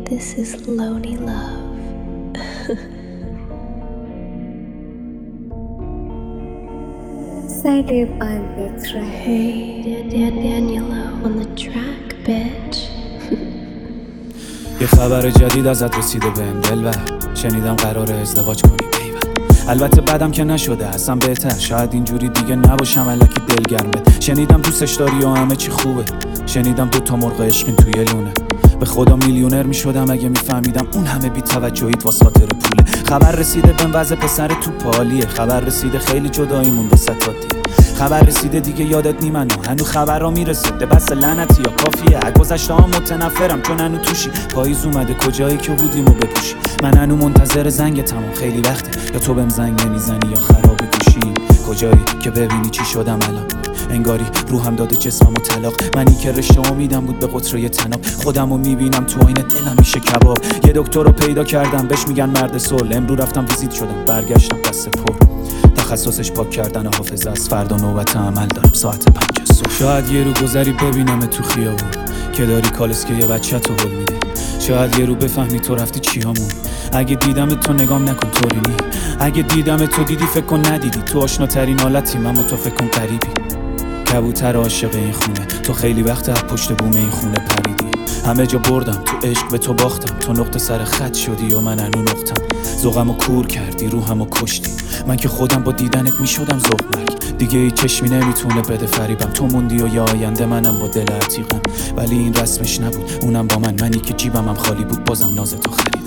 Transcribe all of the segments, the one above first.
This is Lonely Love. Salim on the track. Hey, Daniela on the track, bitch. یه خبر جدید ازت رسیده بهم دلبر، شنیدم قراره ازدواج کنی ایول. البته بعدم که نشده اصلا بهتر، شاید اینجوری دیگه نباشم الکی دلگرمت. شنیدم دوستش داری و همه چی خوبه، شنیدم 2 مرغ عشقین توی لونه. به خدا میلیونر میشدم اگه میفهمیدم اون همه بی توجهیت واسه خاطر پوله. خبر رسیده بهم وضع پسر تو پالیه، خبر رسیده خیلی جداییمون به ستاتی. خبر رسیده دیگه یادت نیمنو، هنو خبرها میرسه بس لعنتی یا کافیه. گذشته ها متنفرم چون هنو توشی، پاییز اومده کجایی که بودیمو بپوشی. من هنو منتظر زنگ تمام خیلی وقته، یا تو بهم زنگ نمیزنی یا خراب گوشی. کجایی که ببینی چی شدم الان، انگاری روحم داده جسممو طلاق. منی که رشته امیدم بود به قطره طناب، خودمو میبینم تو آینه دلم میشه کباب. یه دکتر رو پیدا کردم بهش میگن مرد صلح، امروز رفتم ویزیت شدم برگشتم دست پر. تخصصش پاک کردن حافظه است، فردا نوبت عمل دارم ساعت 5 صبح. شاید یه رو گذری ببینم تو خیابون که داری کالسکه یه بچه تو هل میدی. شاید یه رو بفهمی تو رفتی چیامون. اگه دیدم تو نگام نکن طوری نی، اگه دیدم تو دیدی فکر کن ندیدی. تو آشناترین حالتی من تو فکر کن قریبی. کبوتر عاشق این خونه، تو خیلی وقت از پشت بوم این خونه پریدی. همه جا بردم تو عشق به تو باختم، تو نقطه سر خط شدی و من هنو نقطم. ذوقمو کور کردی روحمو کشتی، من که خودم با دیدنت میشدم ذوق‌مرگ. دیگه هیچ چشمی نمیتونه بده فریبم، تو موندی و یا آینده منم با دل عتیقم. ولی این رسمش نبود اونم با منی که جیبم هم خالی بود بازم ناز تو خریدم.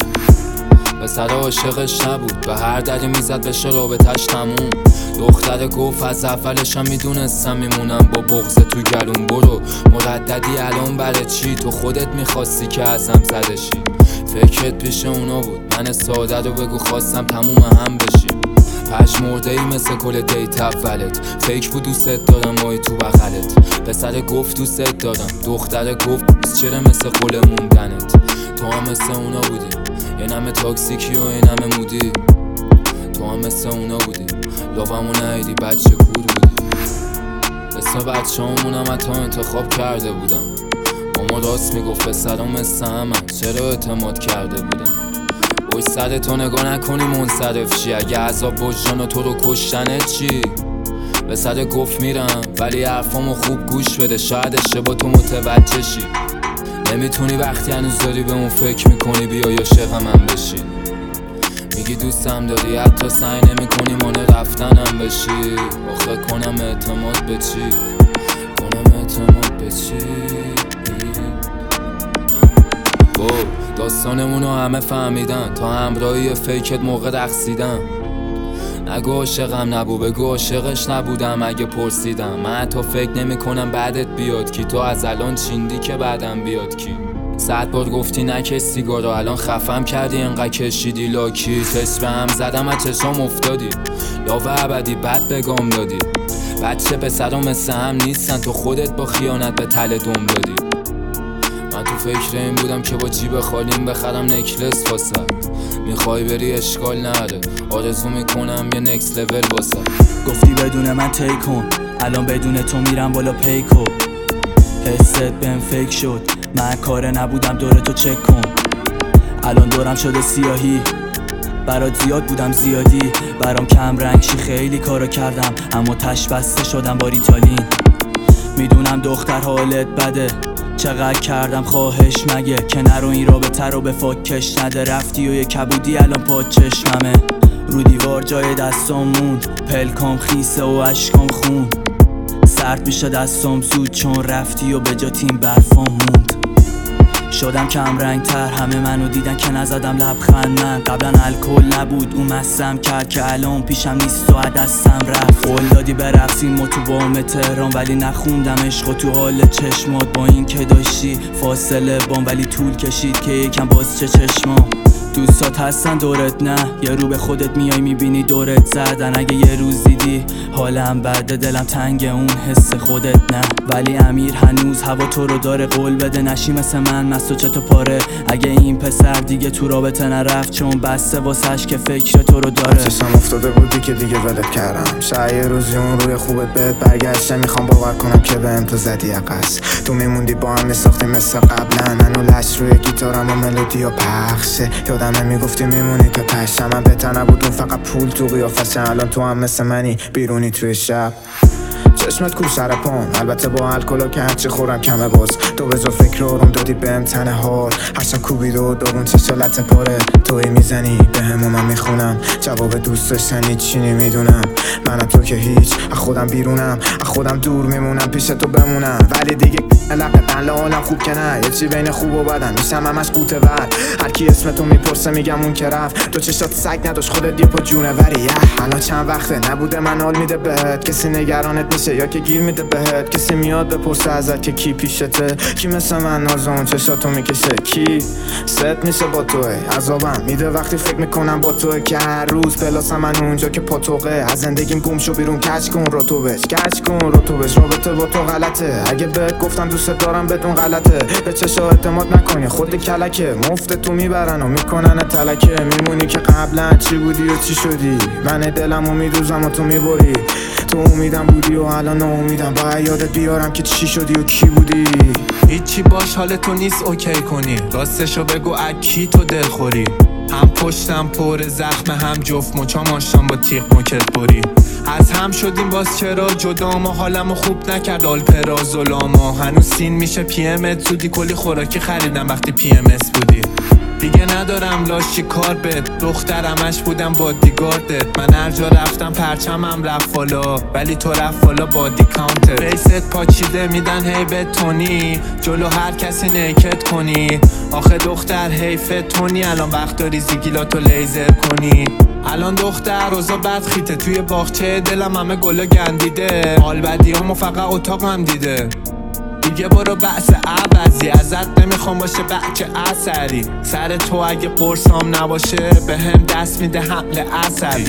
به سر عاشقش نبود، به هر دری میزد بشه رابطش تموم. دختر گفت از اولشم میدونستم میمونم با بغض تو گلون. برو مرددی الان برای چی؟ تو خودت میخواستی که ازم زده شی. فکرت پیش اونا بود، من ساده رو بگو خواستم تموم هم بشیم. پشمرده ای مثل کل دیت اولت، فکر بود دوست دارم مای تو بغلت. پسر گفت دوست دارم، دختر گفت چرا مثل قول موندنت. تو هم مثل اونا بودی، یه نمه تاکسیکی و یه نمه مودی. تو هم مثل اونا بودی، لابمو نهیدی بچه کور بودی. اسم بچه همونم حتی انتخاب کرده بودم. ماما راست میگفت پسرم مثل همن، چرا اعتماد کرده بودم. بای سر تو نگاه نکنی منصرف شی، اگه عذاب وجدان و تو رو کشتنت چی؟ به سر گفت میرم ولی حرفامو خوب گوش بده، شاید اشتباه تو متوجه شی. نمیتونی وقتی هنوز داری به اون فکر میکنی بیا یا عاشق من بشی. میگی دوستم داری حتی سعی نمیکنی مانع رفتنم بشی. آخه کنم اعتماد به چی؟ کنم اعتماد به چی؟ داستانمونو همه فهمیدن، تا همراهی فیکت موقع رقصیدن. نگو عاشقم نبو، بگو عاشقش نبودم. اگه پرسیدم من حتی فکر نمی کنم بعدت بیاد کی. تو از الان چیندی که بعدم بیاد کی. 100 بار گفتی نکش سیگارو، الان خفم کردی انقدر کشیدی لاکی. تست به هم زدم از چشام افتادی، لاوه ابدی بد بگام دادی. بچه پسرا مثل هم نیستن، تو خودت با خیانت به تله دم دادی. من تو فکر این بودم که با جیب خالیم بخرم نکلس واسه. میخوای بری اشکال نره، آرزو میکنم یه نکس لول واسه. گفتی بدون من تی کن، الان بدون تو میرم بالا پیکو. حست بهم فکر شد، من کاره نبودم دور تو چک کن. الان دورم شده سیاهی، برات زیاد بودم زیادی. برام کم رنگ شی خیلی کارا کردم، اما تش بسته شدم با ریتالین. میدونم دختر حالت بده، چقدر کردم خواهش مگه که نرو این رابطه رو به فاکش نده. رفتی و یه کبودی الان پا چشممه، رو دیوار جای دستام موند. پلکام خیسه و اشکام خون، سرد میشه دستام زود چون رفتی و به جا تیم برفام موند. شدم کم رنگ تر، همه منو دیدن که نزدم لبخند. من قبلا الکل نبود اون مستم کرد که الان پیشم نیست و دستم رفت. قول دادی برقصیم ما تو بام تهران، ولی نخوندم عشق تو حال چشمات. با این که داشتی فاصله بام ولی طول کشید که یکم باز چه چشمام. دوستات هستن دورت نه، یه رو به خودت میای میبینی دورت زدن. اگه یه روز دیدی حالم بده دلم تنگ اون حس خودت نه. ولی امیر هنوز هوا تو رو داره، قول بده نشی مثل من از تو چطور پاره. اگه این پسر دیگه تو رابطه نرفت چون بسته واسش که فکر تو رو داره. چشم افتاده بودی که دیگه ولت کردم. شاید یه روزی اون روی خوبت بهت برگشته. میخوام باور کنم که بهم تو زدی عقص. تو میموندی با هم میساختی مثل قبلا. منو لش روی گیتارم و ملودی و پخشه. یادمه میگفتی میمونی تا تشم. من بهتر نبودون فقط پول تو قیافشه. الان تو هم مثل منی بیرونی توی شب. چشمت کو سر پام البته با الکلا که هرچی خورم کمه باز. تو بذار فکر آروم دادی بهم تنه هار. هرچند کوبید و داغون چشا لطه پاره. توی میزنی بهم و من میخونم جواب دوست داشتنی چی نمیدونم. من تو که هیچ از خودم بیرونم از خودم دور میمونم پیش تو بمونم. ولی دیگه لقدن لحالم خوب که نه. یه چی بین خوب و بدن میشم همش قوطه ور. هرکی اسم تو میپرسه میگم اون که رفت. تو چشات سگ نداشت خودت یه پا جونه وری. الان چند وقته نبوده من حال میده بهت. کسی نگرانت میشه یا که گیر میده بهت. کسی میاد بپرسه ازت که کی پیشته. کی مثل من نازون چشاتو میکشه. کی ست میشه با توه. عذابم میده وقتی فکر میکنم با توه که هر روز پلاسم من اونجا که پاتوقه. از زندگیم گم شو بیرون کج کن رطوبش. کج کن رطوبش. رابطه با تو غلطه. اگه بهت گفتم دوست دارم بدون غلطه. به چشا اعتماد نکنی خود کلکه. مفت تو میبرن و میکنن تلکه. میمونی که قبلا چی بودی و چی شدی. من دلمو میدوزم و تو میبری. تو امیدم بودی و الان ناامیدم. باید یادت بیارم که چی شدی و کی بودی. هیچی باش حال تو نیست اوکی کنی. راستشو بگو اکی تو دلخوری. هم پشتم پر زخم هم جفت مچام آشتم با تیغ مکت بری. از هم شدیم باز چرا جدا ما حالمو خوب نکرد آلپرا ظلاما. هنوز سین میشه پی امت زودی کلی خوراکی خریدم وقتی پی ام اس بودی. دیگه ندارم لاشی کار بد. دخترمش بودم بادیگاردت. من هر جا رفتم پرچمم رفت بالا ولی تو رفت بالا بادی کانتر. فیست پاچیده میدن هی به تونی جلو هر کسی نیکت کنی. آخه دختر حیفت تونی الان وقت داری زیگیلاتو لیزر کنی. الان دختر روزا بد خیته توی باغچه دلم همه گلا گندیده. حال بدیامو فقط اتاقم دیده. دیگه برو بحث عوضی ازت نمیخوام باشه بچه عصری. سر تو اگه قرصام نباشه به هم دست میده حمله عصبی.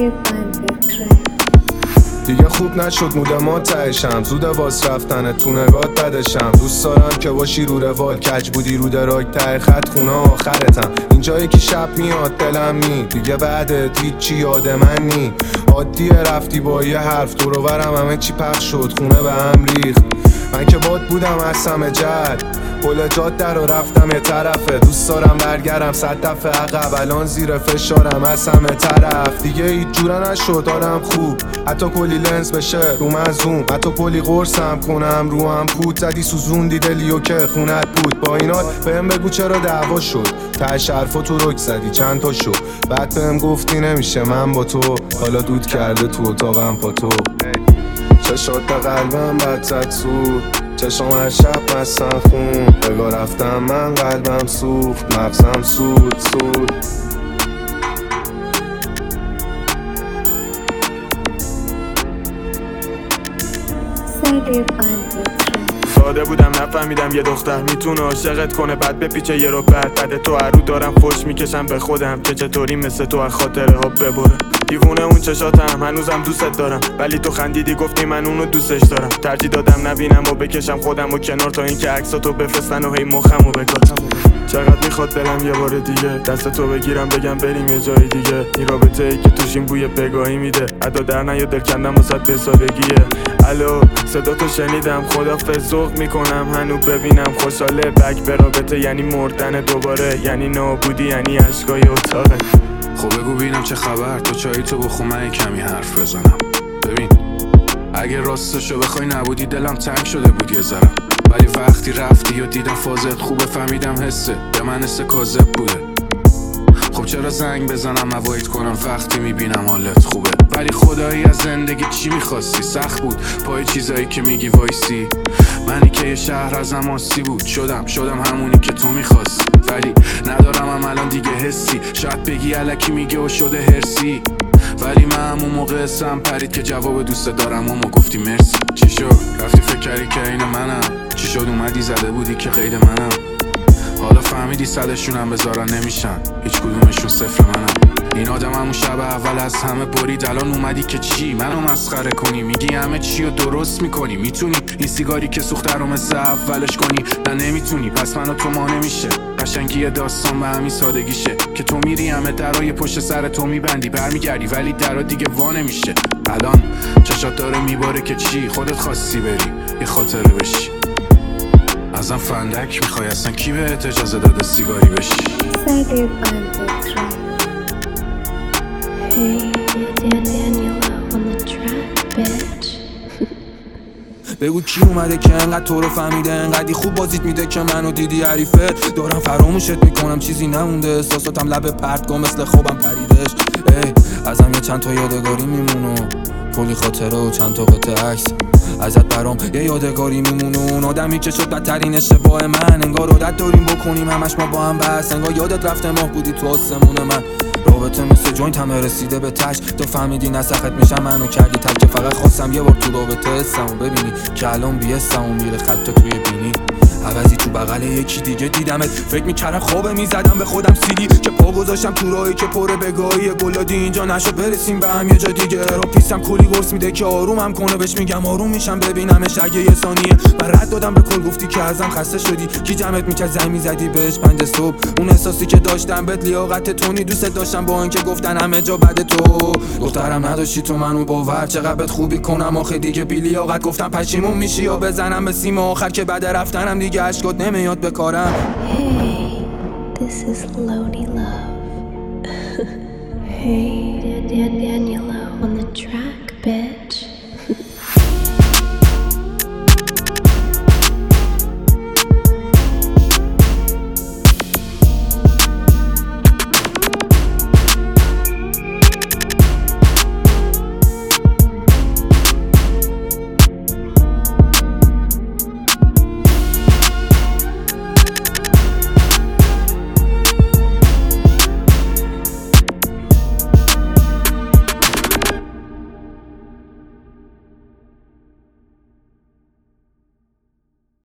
دیگه خوب نشد موده ما تهشم. زود واس رفتنه تو نگات بدشم. دوست دارم که باشی رو روال. کج بودی رو دراگ ته خط خونه آخرتم. اینجایی که شب میاد دلم می. دیگه بعدت هیچی یاد من نی. عادیه رفتی با یه حرف دورو برم همه چی پخش شد خونه به هم ریخت. من که باد بودم اصلا جد پل جاده رو رفتم یه طرفه. دوست دارم برگرم 100 دفعه عقب. الان زیر فشارم از همه طرف. دیگه هیچ جوره نشد حالم خوب. حتی کلی لنز بشه رو مزوم. حتی کلی قرصم کنم رو هم پود. زدی سوزوندی دلیو که خونت بود. با این حال بهم بگو چرا دعوا شد. تهش حرفا تو رک زدی چند تا شو. بعد بهم گفتی نمیشه من با تو. حالا دود کرده تو اتاقم پا تو. چشات قلبم بد زد سود. چشم هر شب مستن خون. بگاه رفتم من قلبم سوخت. مغزم سود. ساده بودم نفهمیدم یه دختر میتونه عاشقت کنه بعد بپیچه یه رو بعد تو هر رو دارم خوش میکشم به خودم که چطوری مثل تو از خاطره ها ببره. دیوونه اون چشاتم هنوزم دوستت دارم ولی تو خندیدی گفتی من اونو دوستش دارم. ترجیح دادم نبینم و بکشم خودم و کنار تا اینکه عکساتو بفرستن و هی مخمو بگاتم. چقدر میخواد دلم یه بار دیگه دست تو بگیرم بگم بریم یه جای دیگه. این رابطه ای که توش این بوی بگاهی میده. ادا در نیاد دل کندم واسط به سادگیه. الو صدا تو شنیدم خدافظ ذوق میکنم هنو ببینم خوشحاله. بک به رابطه یعنی مردن دوباره. یعنی نابودی یعنی عشقای اتاقه. خب بگو ببینم چه خبر. تو چایی تو بخور من کمی حرف بزنم. ببین اگه راستشو بخوای نبودی دلم تنگ شده بود یه ذره. ولی وقتی رفتی و دیدم فازت خوبه فهمیدم حسه به من حس کاذب بوده. خب چرا زنگ بزنم اوایت کنم وقتی میبینم حالت خوبه. ولی خدایی از زندگی چی میخواستی؟ سخت بود پای چیزایی که میگی وایسی. منی که یه شهر ازم آسی بود شدم همونی که تو میخواستی. ولی ندارم هم الان دیگه حسی. شاید بگی الکی میگه و شده هرسی. ولی من همون موقع اسم پرید که جواب دوست دارم و ما گفتی مرسی. چی شد؟ رفتی فکر کردی که این منم؟ چی شد اومدی زده بودی که قید منم؟ حالا فهمیدی 100شون هم بذارن نمیشن. هیچ کدومشون صفر منم. این آدم همون شب اول از همه برید. الان اومدی که چی؟ منو مسخره کنی؟ میگی همه چی رو درست میکنی. میتونی این سیگاری که سوخته رو مثل اولش کنی؟ نه نمیتونی. پس منو تو ما نمیشه. قشنگی داستان به همین سادگیشه که تو میری همه درای پشت سر تو میبندی، برمیگردی ولی درا دیگه وا نمیشه. الان چشات داره میباره که چی؟ خودت خواستی بری یه خاطره بشی. ازم فندک میخوای؟ اصلا کی بهت اجازه داده سیگاری بشی؟ Faded on the track. Hey, Daniela on the track, bitch. بگو کی اومده که انقدر تو رو فهمیده، انقدی خوب بازیت میده که منو دیدی حریفت. دارم فراموشت میکنم چیزی نمونده، احساساتم لب پرت کن مثل خوابم پریدش. ای ازم یه چند تا یادگاری میمونو، کلی خاطره و چند تا قطعه عکس ازت برام یه یادگاری میمونه. اون آدمی که شد بدترین اشتباه من، انگار عادت داریم بکنیم همش ما با هم بس. انگار یادت رفته ماه بودی تو آسمون من. رابطه مثل جوینت همه رسیده به تش، تو فهمیدی نسخت میشم منو کردی تک. فقط خواستم یه بار تو رابطه حسمو ببینی که الان بی‌حسمو میره خط توی بینی. عوضی تو بغل یکی دیگه دیدمت، فکر میکردم خوابه میزدم به خودم سیلی که پا گذاشتم تو راهی که پره بگاهی گلادی. اینجا نشد برسیم به هم یه جا دیگه. را پیسم کلی قرص میده که آرومم کنه، بهش میگم آروم میشم ببینمش اگه یه ثانیه. من رد دادم به کل گفتی که ازم خسته شدی، کی جمعت میکرد زنگ میزدی بهش 5 صبح. اون احساسی که داشتم بهت لیاقت تونی، دوست داشتم با اینکه گفتن همه جا بعد تو. دخترم نداشتی تو منو باور، چقدر بهت خوبی کنم آخه دیگه بی لیاقت. گفتم پشیمون میشی یا بزنم به سیم آخر که بعد رفتنم دیگه اشکات نمیاد به کارم. Hey, this is Lodi Love. Hey, Daniela on the track, bitch.